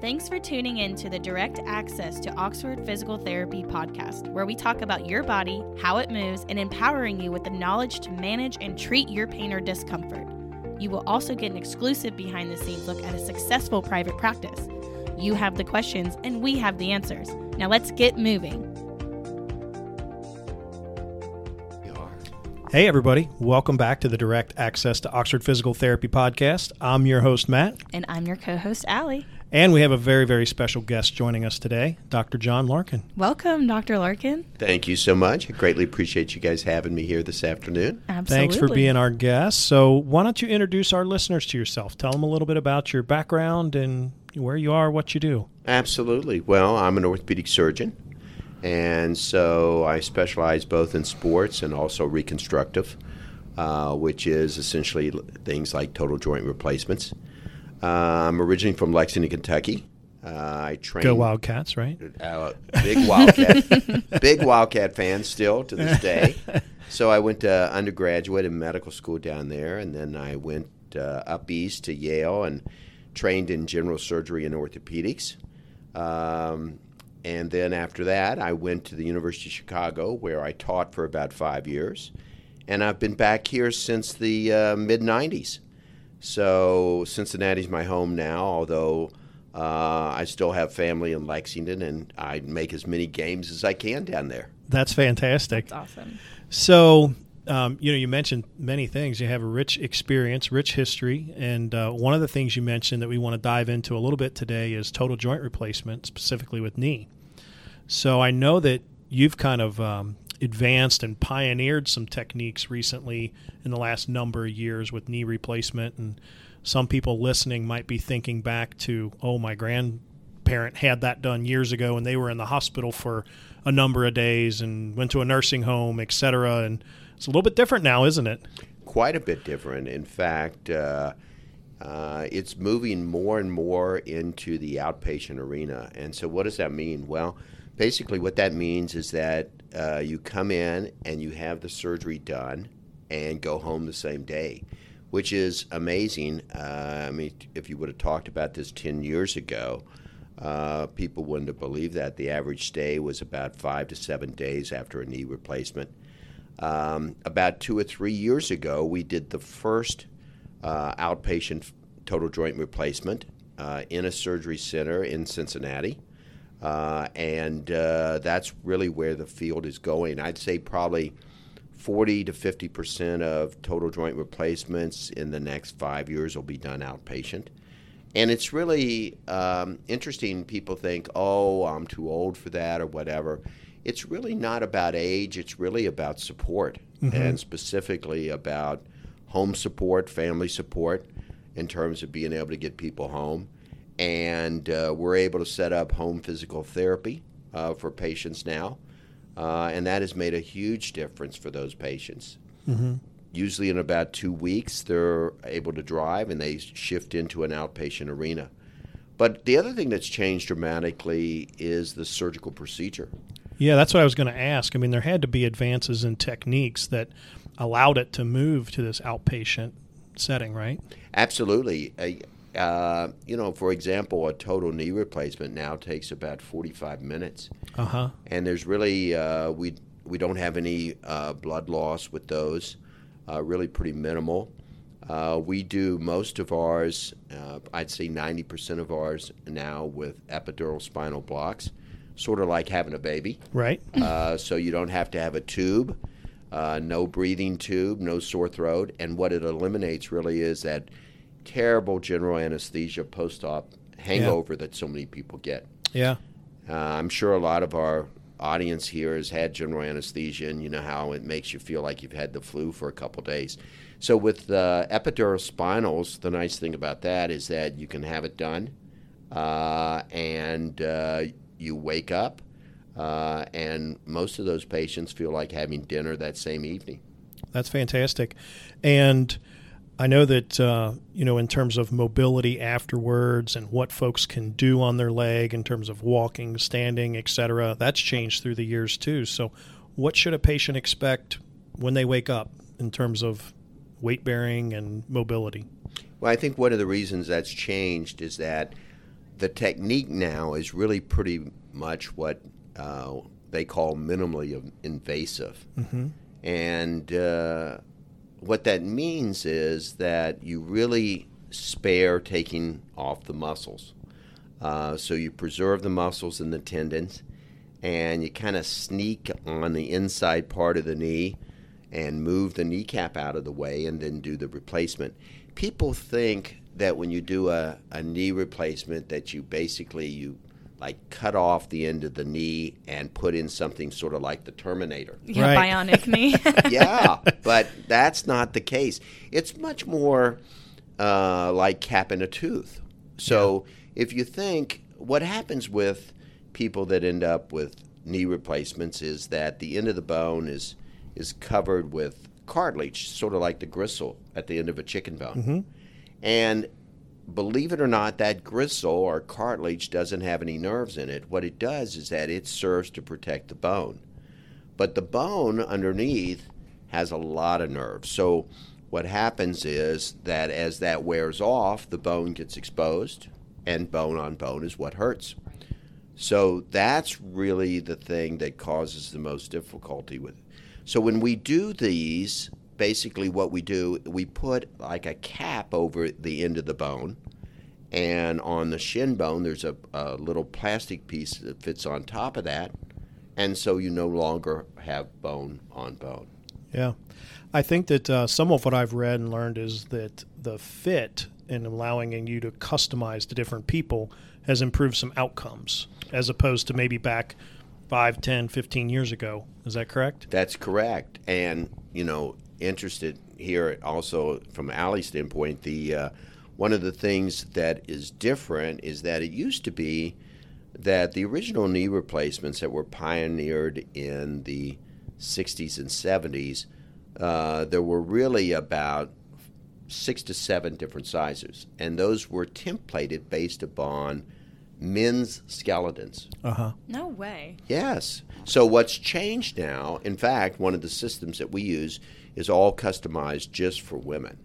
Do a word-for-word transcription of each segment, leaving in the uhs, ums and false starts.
Thanks for tuning in to the Direct Access to Oxford Physical Therapy podcast, where we talk about your body, how it moves, and empowering you with the knowledge to manage and treat your pain or discomfort. You will also get an exclusive behind-the-scenes look at a successful private practice. You have the questions, and we have the answers. Now let's get moving. Hey everybody, welcome back to the Direct Access to Oxford Physical Therapy podcast. I'm your host, Matt. And I'm your co-host, Allie. And we have a very, very special guest joining us today, Doctor John Larkin. Welcome, Doctor Larkin. Thank you so much. I greatly appreciate you guys having me here this afternoon. Absolutely. Thanks for being our guest. So why don't you introduce our listeners to yourself? Tell them a little bit about your background and where you are, what you do. Absolutely. Well, I'm an orthopedic surgeon, and so I specialize both in sports and also reconstructive, uh, which is essentially things like total joint replacements. Uh, I'm originally from Lexington, Kentucky. Uh, I trained. Go Wildcats, right? Uh, big Wildcat, big Wildcat fan still to this day. So I went to undergraduate in medical school down there, and then I went uh, up east to Yale and trained in general surgery and orthopedics. Um, and then after that, I went to the University of Chicago, where I taught for about five years. And I've been back here since the uh, mid nineties. So Cincinnati's my home now, although uh, I still have family in Lexington, and I make as many games as I can down there. That's fantastic. That's awesome. So, um, you know, you mentioned many things. You have a rich experience, rich history, and uh, one of the things you mentioned that we want to dive into a little bit today is total joint replacement, specifically with knee. So I know that you've kind of um, advanced and pioneered some techniques recently in the last number of years with knee replacement, and some people listening might be thinking back to, oh, my grandparent had that done years ago and they were in the hospital for a number of days and went to a nursing home, et cetera, and it's a little bit different now, isn't it? Quite a bit different. In fact, uh, uh, it's moving more and more into the outpatient arena. And so what does that mean? Well, basically what that means is that uh, you come in and you have the surgery done and go home the same day, which is amazing. Uh, I mean, if you would have talked about this ten years ago, uh, people wouldn't have believed that. The average stay was about five to seven days after a knee replacement. Um, about two or three years ago, we did the first uh, outpatient total joint replacement uh, in a surgery center in Cincinnati. Uh, and uh, that's really where the field is going. I'd say probably forty to fifty percent of total joint replacements in the next five years will be done outpatient. And it's really um, interesting. People think, oh, I'm too old for that or whatever. It's really not about age. It's really about support, mm-hmm. and specifically about home support, family support, in terms of being able to get people home. And uh, we're able to set up home physical therapy uh, for patients now, uh, and that has made a huge difference for those patients. Mm-hmm. Usually in about two weeks, they're able to drive, and they shift into an outpatient arena. But the other thing that's changed dramatically is the surgical procedure. Yeah, that's what I was going to ask. I mean, there had to be advances in techniques that allowed it to move to this outpatient setting, right? Absolutely. Uh, Uh, you know, for example, a total knee replacement now takes about forty-five minutes. Uh-huh. And there's really, uh, we we don't have any uh, blood loss with those, uh, really pretty minimal. Uh, we do most of ours, uh, I'd say ninety percent of ours now with epidural spinal blocks, sort of like having a baby. Right. Uh, so you don't have to have a tube, uh, no breathing tube, no sore throat. And what it eliminates really is that terrible general anesthesia post-op hangover yeah. that so many people get. Yeah. Uh, I'm sure a lot of our audience here has had general anesthesia, and you know how it makes you feel like you've had the flu for a couple days. So with uh, epidural spinals, the nice thing about that is that you can have it done, uh, and uh, you wake up, uh, and most of those patients feel like having dinner that same evening. That's fantastic. And I know that, uh, you know, in terms of mobility afterwards and what folks can do on their leg in terms of walking, standing, et cetera, that's changed through the years too. So what should a patient expect when they wake up in terms of weight bearing and mobility? Well, I think one of the reasons that's changed is that the technique now is really pretty much what uh, they call minimally invasive. Mm-hmm. And uh, what that means is that you really spare taking off the muscles. Uh, so you preserve the muscles and the tendons, and you kind of sneak on the inside part of the knee and move the kneecap out of the way and then do the replacement. People think that when you do a, a knee replacement that you basically you like cut off the end of the knee and put in something sort of like the Terminator. Yeah, Right. bionic knee. Yeah, but that's not the case. It's much more uh, like capping a tooth. So if you think what happens with people that end up with knee replacements is that the end of the bone is is covered with cartilage, sort of like the gristle at the end of a chicken bone. Mm-hmm. And believe it or not, that gristle or cartilage doesn't have any nerves in it. What it does is that it serves to protect the bone. But the bone underneath has a lot of nerves. So what happens is that as that wears off, the bone gets exposed, and bone on bone is what hurts. So that's really the thing that causes the most difficulty with it. So when we do these, basically what we do, we put like a cap over the end of the bone, and on the shin bone there's a, a little plastic piece that fits on top of that, and so you no longer have bone on bone. Yeah. I think that uh, some of what I've read and learned is that the fit and allowing you to customize to different people has improved some outcomes as opposed to maybe back five, ten, fifteen years ago. Is that correct? That's correct. And, you know, interested here also from Allie's standpoint, the uh, one of the things that is different is that it used to be that the original knee replacements that were pioneered in the sixties and seventies, uh, there were really about six to seven different sizes, and those were templated based upon men's skeletons. Uh-huh. No way. Yes. So what's changed now, in fact, one of the systems that we use is all customized just for women.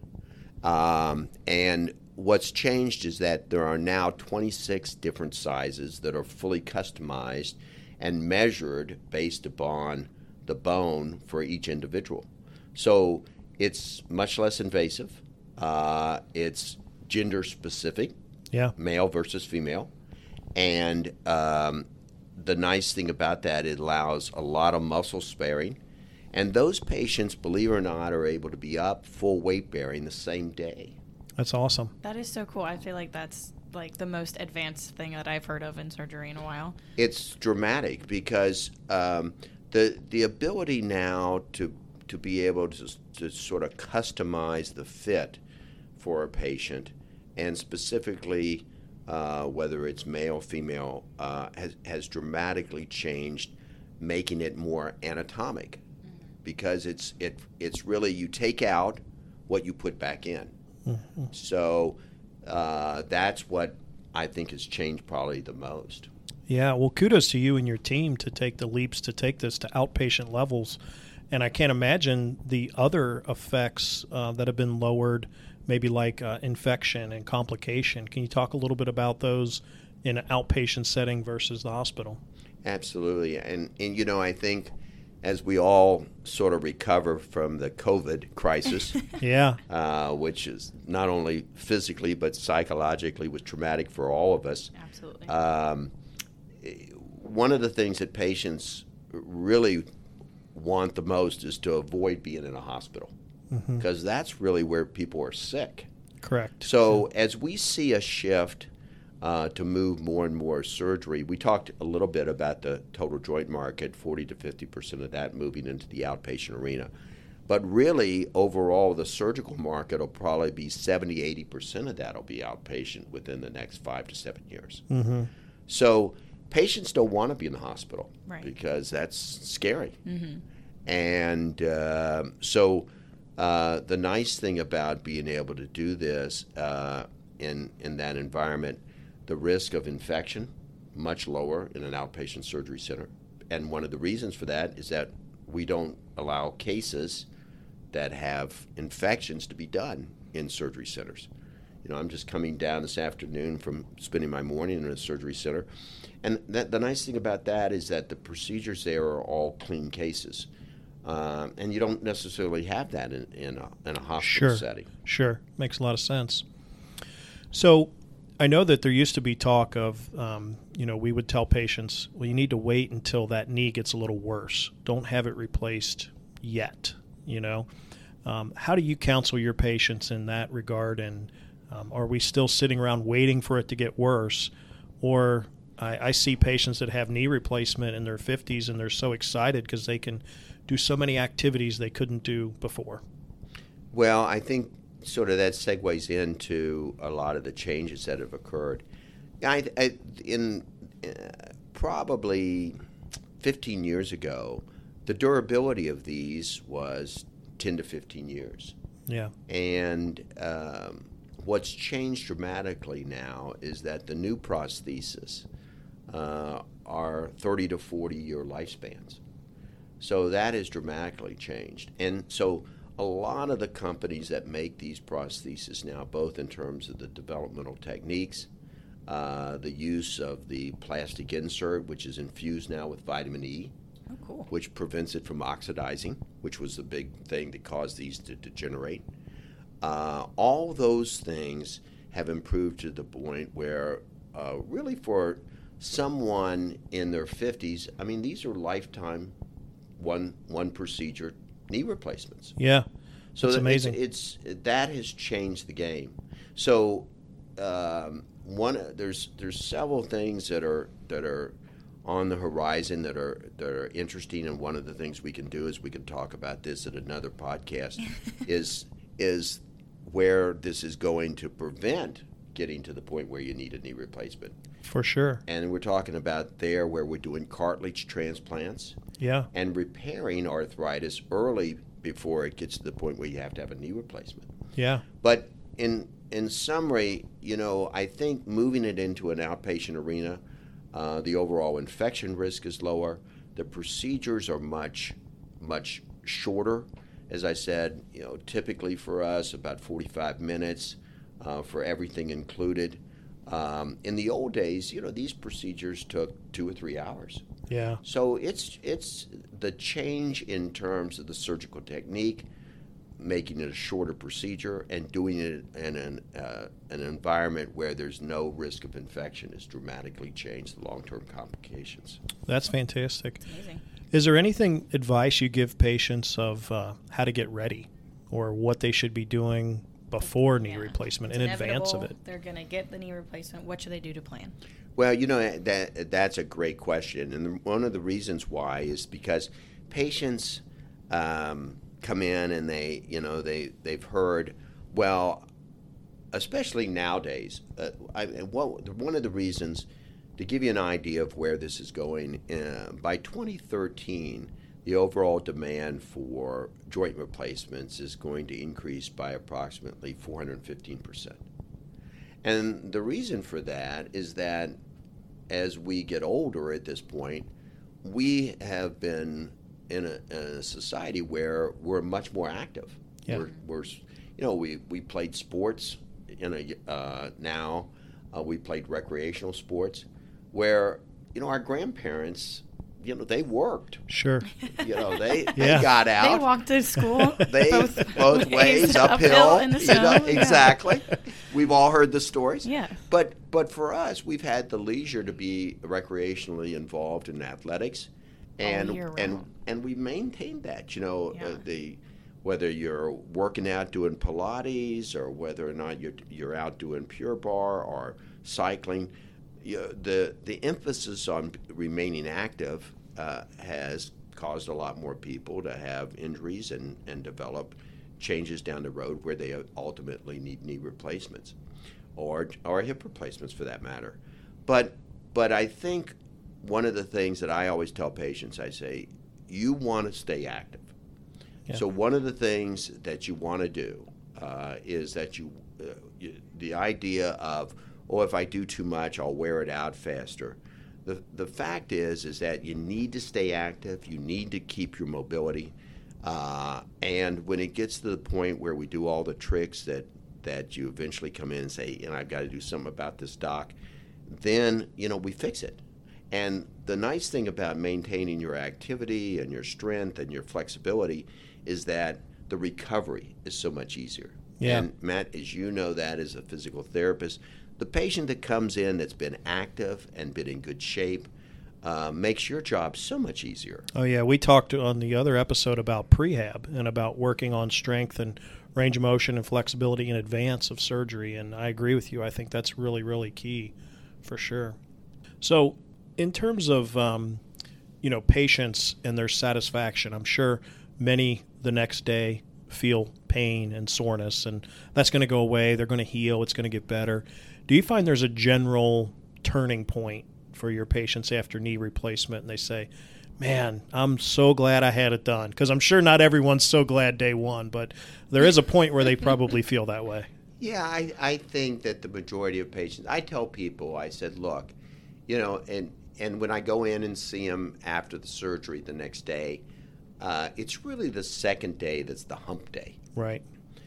Um, and what's changed is that there are now twenty-six different sizes that are fully customized and measured based upon the bone for each individual. So it's much less invasive. Uh, it's gender specific, Yeah. male versus female. And um, the nice thing about that, it allows a lot of muscle sparing. And those patients, believe it or not, are able to be up full weight bearing the same day. That's awesome. That is so cool. I feel like that's like the most advanced thing that I've heard of in surgery in a while. It's dramatic because um, the the ability now to to be able to, to sort of customize the fit for a patient, and specifically uh, whether it's male, female, uh, has, has dramatically changed, making it more anatomic. Because it's it it's really you take out what you put back in. Mm-hmm. So uh, that's what I think has changed probably the most. Yeah, well, kudos to you and your team to take the leaps to take this to outpatient levels. And I can't imagine the other effects uh, that have been lowered, maybe like uh, infection and complication. Can you talk a little bit about those in an outpatient setting versus the hospital? Absolutely. And, and you know, I think as we all sort of recover from the COVID crisis, Yeah. uh, which is not only physically but psychologically was traumatic for all of us. Absolutely. Um, one of the things that patients really want the most is to avoid being in a hospital, because mm-hmm. that's really where people are sick. Correct. So as we see a shift uh, to move more and more surgery, we talked a little bit about the total joint market, forty to fifty percent of that moving into the outpatient arena. But really, overall, the surgical market will probably be seventy, eighty percent of that will be outpatient within the next five to seven years. Mm-hmm. So patients don't want to be in the hospital, right, because that's scary. Mm-hmm. And uh, so uh, the nice thing about being able to do this uh, in, in that environment, the risk of infection, much lower in an outpatient surgery center. And one of the reasons for that is that we don't allow cases that have infections to be done in surgery centers. You know, I'm just coming down this afternoon from spending my morning in a surgery center. And that, the nice thing about that is that the procedures there are all clean cases. Um, and you don't necessarily have that in, in, a, in a hospital sure. setting. Sure. Makes a lot of sense. So I know that there used to be talk of, um, you know, we would tell patients, well, you need to wait until that knee gets a little worse. Don't have it replaced yet, you know. Um, how do you counsel your patients in that regard? And um, are we still sitting around waiting for it to get worse? Or I, I see patients that have knee replacement in their fifties and they're so excited because they can do so many activities they couldn't do before. Well, I think sort of that segues into a lot of the changes that have occurred. I, I, in uh, probably fifteen years ago, the durability of these was ten to fifteen years. Yeah. And um, what's changed dramatically now is that the new prostheses uh, are thirty to forty year lifespans. So that has dramatically changed. And so a lot of the companies that make these prostheses now, both in terms of the developmental techniques, uh, the use of the plastic insert, which is infused now with vitamin E, oh, cool. which prevents it from oxidizing, which was the big thing that caused these to degenerate. Uh, all those things have improved to the point where uh, really for someone in their fifties, I mean, these are lifetime one one procedure knee replacements. Yeah, so it's that amazing. It's, it's that has changed the game. So um, one there's there's several things that are that are on the horizon that are that are interesting, and one of the things we can do is we can talk about this at another podcast is is where this is going to prevent getting to the point where you need a knee replacement. For sure. And we're talking about there where we're doing cartilage transplants. Yeah. And repairing arthritis early before it gets to the point where you have to have a knee replacement. Yeah. But in in summary, you know, I think moving it into an outpatient arena, uh, the overall infection risk is lower. The procedures are much, much shorter. As I said, you know, typically for us about forty-five minutes uh, for everything included. Um, in the old days, you know, these procedures took two or three hours. Yeah. So it's it's the change in terms of the surgical technique, making it a shorter procedure, and doing it in an uh, an environment where there's no risk of infection has dramatically changed the long-term complications. That's fantastic. It's amazing. Is there anything advice you give patients of uh, how to get ready or what they should be doing before knee Yeah. replacement It's in advance of inevitable. it? They're going to get the knee replacement. What should they do to plan? Well, you know, that that's a great question. And one of the reasons why is because patients um, come in and they, you know, they, they've heard, well, especially nowadays, uh, I, what, one of the reasons, to give you an idea of where this is going, uh, by twenty thirteen, the overall demand for joint replacements is going to increase by approximately four hundred fifteen percent. And the reason for that is that as we get older at this point, we have been in a, in a society where we're much more active. Yeah. We're, we're, you know, we, we played sports in a, uh, now. Uh, we played recreational sports where, you know, our grandparents, you know, they worked. Sure. You know, they, Yeah. they got out. They walked to school They both, both ways, uphill, in the you snow. know, Yeah. exactly. We've all heard the stories. Yeah. But but for us, we've had the leisure to be recreationally involved in athletics, and year and round. and we maintained that. You know, Yeah. uh, the whether you're working out doing Pilates or whether or not you're you're out doing Pure Barre or cycling, you, the the emphasis on remaining active uh, has caused a lot more people to have injuries and, and develop changes down the road where they ultimately need knee replacements or or hip replacements for that matter. But but I think one of the things that I always tell patients, I say, you want to stay active. Yeah. So one of the things that you want to do uh, is that you, uh, you, the idea of, oh, if I do too much, I'll wear it out faster. The the fact is is that you need to stay active. You need to keep your mobility. Uh, and when it gets to the point where we do all the tricks that that you eventually come in and say, you know, I've got to do something about this, doc, then, you know, we fix it. And the nice thing about maintaining your activity and your strength and your flexibility is that the recovery is so much easier. Yeah. And Matt, as you know that as a physical therapist, the patient that comes in that's been active and been in good shape uh, makes your job so much easier. Oh, yeah. We talked on the other episode about prehab and about working on strength and range of motion and flexibility in advance of surgery. And I agree with you. I think that's really, really key for sure. So in terms of, um, you know, patients and their satisfaction, I'm sure many the next day feel pain and soreness, and that's going to go away. They're going to heal. It's going to get better. Do you find there's a general turning point for your patients after knee replacement and they say, man, I'm so glad I had it done? Because I'm sure not everyone's so glad day one, but there is a point where they probably feel that way. Yeah, I, I think that the majority of patients, I tell people, I said, look, you know, and, and when I go in and see them after the surgery the next day, uh, it's really the second day that's the hump day. Right.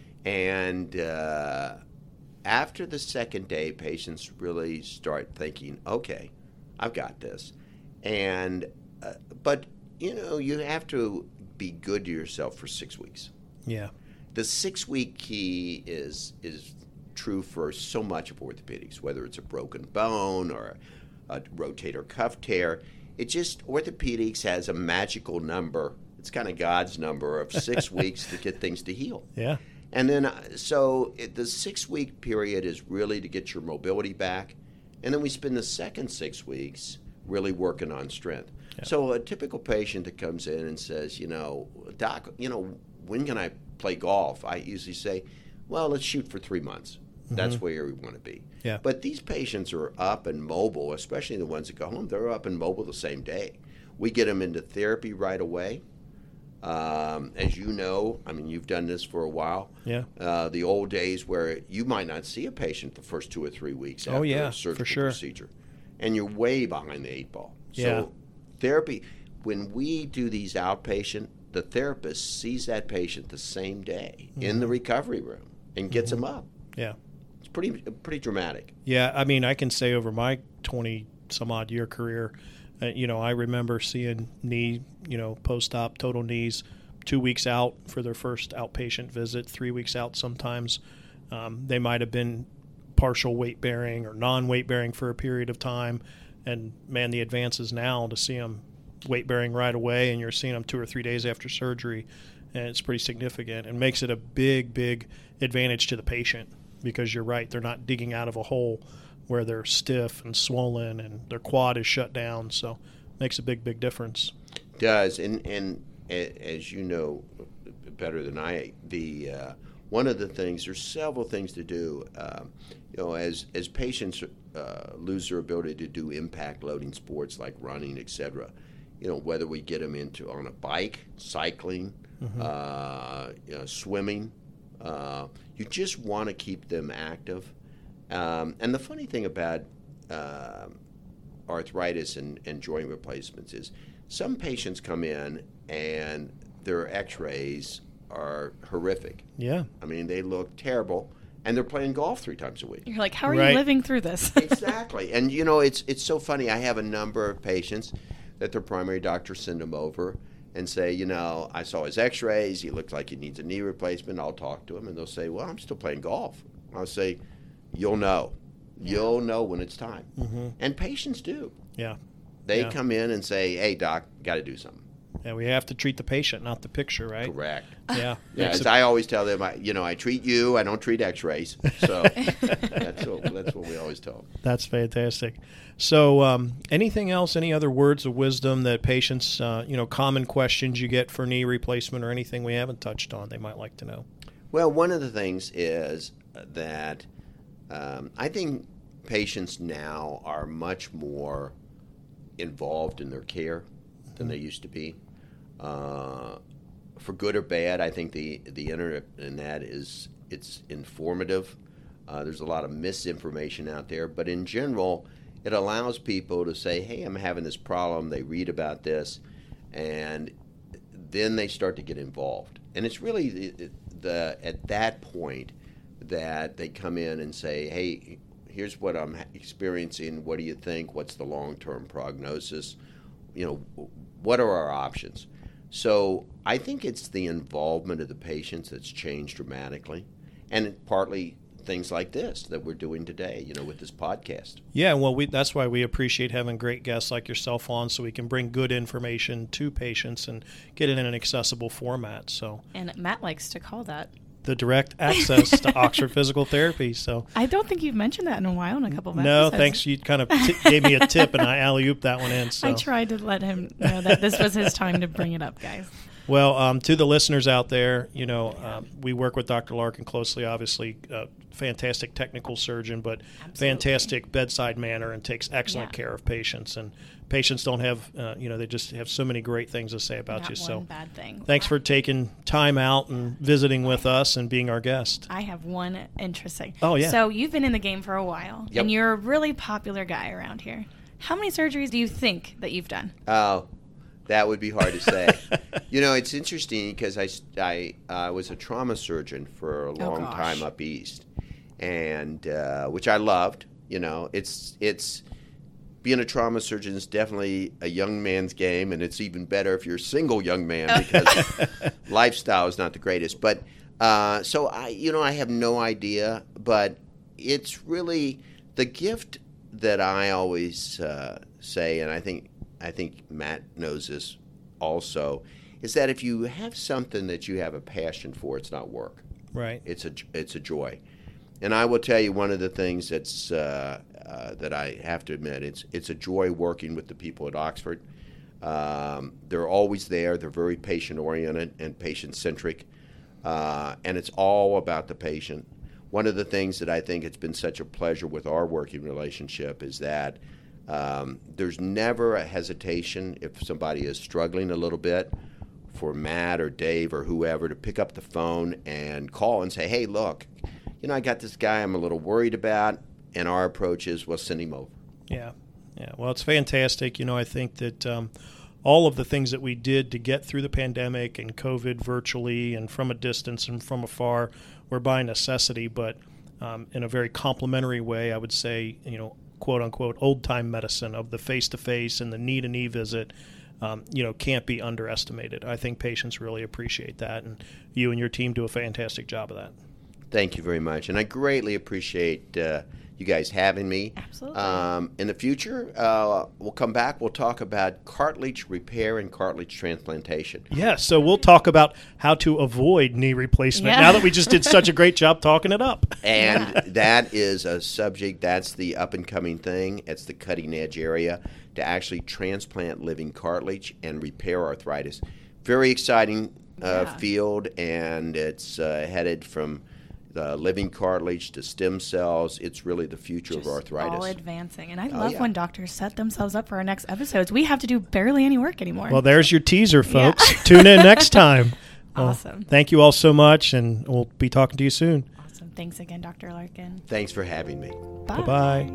And uh, after the second day, patients really start thinking, okay, I've got this. And uh, but, you know, you have to be good to yourself for six weeks. Yeah. The six-week key is is true for so much of orthopedics, whether it's a broken bone or a rotator cuff tear. It just, orthopedics has a magical number. It's kind of God's number of six weeks to get things to heal. Yeah. And then, uh, so it, the six-week period is really to get your mobility back. And then we spend the second six weeks really working on strength. Yeah. So a typical patient that comes in and says, you know, doc, you know, when can I play golf? I usually say, well, let's shoot for three months. Mm-hmm. That's where we want to be. Yeah. But these patients are up and mobile, especially the ones that go home. They're up and mobile the same day. We get them into therapy right away. Um, as you know, I mean, you've done this for a while. Yeah. Uh, the old days where you might not see a patient the first two or three weeks after oh, yeah, a surgical for sure. procedure. And you're way behind the eight ball. So yeah. therapy, when we do these outpatient, the therapist sees that patient the same day mm-hmm. in the recovery room and gets mm-hmm. them up. Yeah. It's pretty pretty dramatic. Yeah, I mean, I can say over my twenty-some-odd year career, uh, you know, I remember seeing knee, you know, post-op total knees two weeks out for their first outpatient visit, three weeks out sometimes. Um, they might have been partial weight-bearing or non-weight-bearing for a period of time. And, man, the advances now to see them weight-bearing right away, and you're seeing them two or three days after surgery, and it's pretty significant. It makes it a big, big advantage to the patient because you're right, they're not digging out of a hole where they're stiff and swollen and their quad is shut down, so it makes a big, big difference. It does, and, and as you know better than I, the uh, one of the things, there's several things to do, um, you know, as, as patients uh, lose their ability to do impact loading sports like running, et cetera, you know, whether we get them into on a bike, cycling, mm-hmm. uh, you know, swimming, uh, you just want to keep them active. Um, and the funny thing about uh, arthritis and, and joint replacements is some patients come in and their x-rays are horrific. Yeah. I mean, they look terrible, and they're playing golf three times a week. You're like, how are right. you living through this? Exactly. And, you know, it's it's so funny. I have a number of patients that their primary doctor send them over and say, you know, I saw his x-rays. He looked like he needs a knee replacement. I'll talk to him, and they'll say, well, I'm still playing golf. I'll say, you'll know. Yeah. You'll know when it's time. Mm-hmm. And patients do. Yeah. They yeah. come in and say, hey, doc, got to do something. Yeah, we have to treat the patient, not the picture, right? Correct. Yeah. Yeah, as I always tell them, I, you know, I treat you, I don't treat x-rays. So that's, what, that's what we always tell them. That's fantastic. So um, anything else, any other words of wisdom that patients, uh, you know, common questions you get for knee replacement or anything we haven't touched on they might like to know? Well, one of the things is that um, I think patients now are much more involved in their care than they used to be. Uh, for good or bad, I think the, the internet in that is it's informative. Uh, there's a lot of misinformation out there, but in general, it allows people to say, hey, I'm having this problem. They read about this, and then they start to get involved. And it's really the, the at that point that they come in and say, hey, here's what I'm experiencing. What do you think? What's the long-term prognosis? You know, what are our options? So I think it's the involvement of the patients that's changed dramatically, and partly things like this that we're doing today, you know, with this podcast. Yeah, well, we, that's why we appreciate having great guests like yourself on, so we can bring good information to patients and get it in an accessible format. So, and Matt likes to call that the direct access to Oxford Physical Therapy. So I don't think you've mentioned that in a while in a couple of no, episodes. thanks. You kind of t- gave me a tip, and I alley-ooped that one in. So I tried to let him know that this was his time to bring it up, guys. Well, um, to the listeners out there, you know, um, we work with Doctor Larkin closely, obviously, uh, fantastic technical surgeon, but Absolutely. fantastic bedside manner and takes excellent Yeah. care of patients. And patients don't have, uh, you know, they just have so many great things to say about Not you. one So bad thing. thanks for taking time out and visiting with us and being our guest. I have one interesting. Oh, yeah. So you've been in the game for a while, Yep. and you're a really popular guy around here. How many surgeries do you think that you've done? Oh, that would be hard to say. You know, it's interesting because I, I uh, was a trauma surgeon for a long gosh. time up east, and uh, which I loved. You know, it's it's being a trauma surgeon is definitely a young man's game, and it's even better if you're a single young man because lifestyle is not the greatest. But uh, so I, you know, I have no idea, but it's really the gift that I always uh, say, and I think. I think Matt knows this also, is that if you have something that you have a passion for, it's not work. Right. It's a, it's a joy. And I will tell you one of the things that's uh, uh, that I have to admit, it's it's a joy working with the people at Oxford. Um, they're always there. They're very patient-oriented and patient-centric, uh, and it's all about the patient. One of the things that I think it's been such a pleasure with our working relationship is that Um, there's never a hesitation if somebody is struggling a little bit for Matt or Dave or whoever to pick up the phone and call and say, hey, look, you know, I got this guy I'm a little worried about, and our approach is, well, send him over. Yeah. Yeah. Well, it's fantastic. You know, I think that um, all of the things that we did to get through the pandemic and COVID virtually and from a distance and from afar were by necessity, but um, in a very complimentary way, I would say, you know, quote unquote old-time medicine of the face-to-face and the knee-to-knee visit, um, you know, can't be underestimated. I think patients really appreciate that, and you and your team do a fantastic job of that. Thank you very much, and I greatly appreciate uh, you guys having me. Absolutely. Um, in the future, uh, we'll come back. We'll talk about cartilage repair and cartilage transplantation. Yeah, so we'll talk about how to avoid knee replacement Yeah. now that we just did such a great job talking it up. And Yeah. that is a subject, that's the up-and-coming thing. It's the cutting-edge area to actually transplant living cartilage and repair arthritis. Very exciting uh, Yeah. field, and it's uh, headed from the living cartilage to stem cells. It's really the future Just of arthritis. all advancing. And I Oh, love yeah. when doctors set themselves up for our next episodes. We have to do barely any work anymore. Well, there's your teaser, Yeah. folks. Tune in next time. Well, Awesome. Thank you all so much, and we'll be talking to you soon. Awesome. Thanks again, Doctor Larkin. Thanks for having me. Bye. Bye-bye.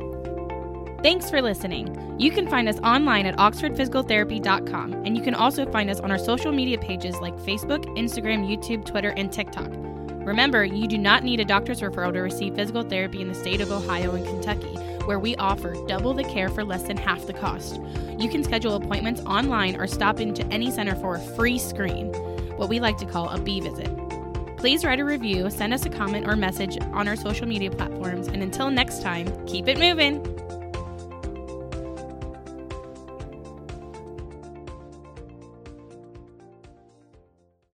Thanks for listening. You can find us online at oxford physical therapy dot com, and you can also find us on our social media pages like Facebook, Instagram, YouTube, Twitter, and TikTok. Remember, you do not need a doctor's referral to receive physical therapy in the state of Ohio and Kentucky, where we offer double the care for less than half the cost. You can schedule appointments online or stop into any center for a free screen, what we like to call a B visit. Please write a review, send us a comment or message on our social media platforms, and until next time, keep it moving.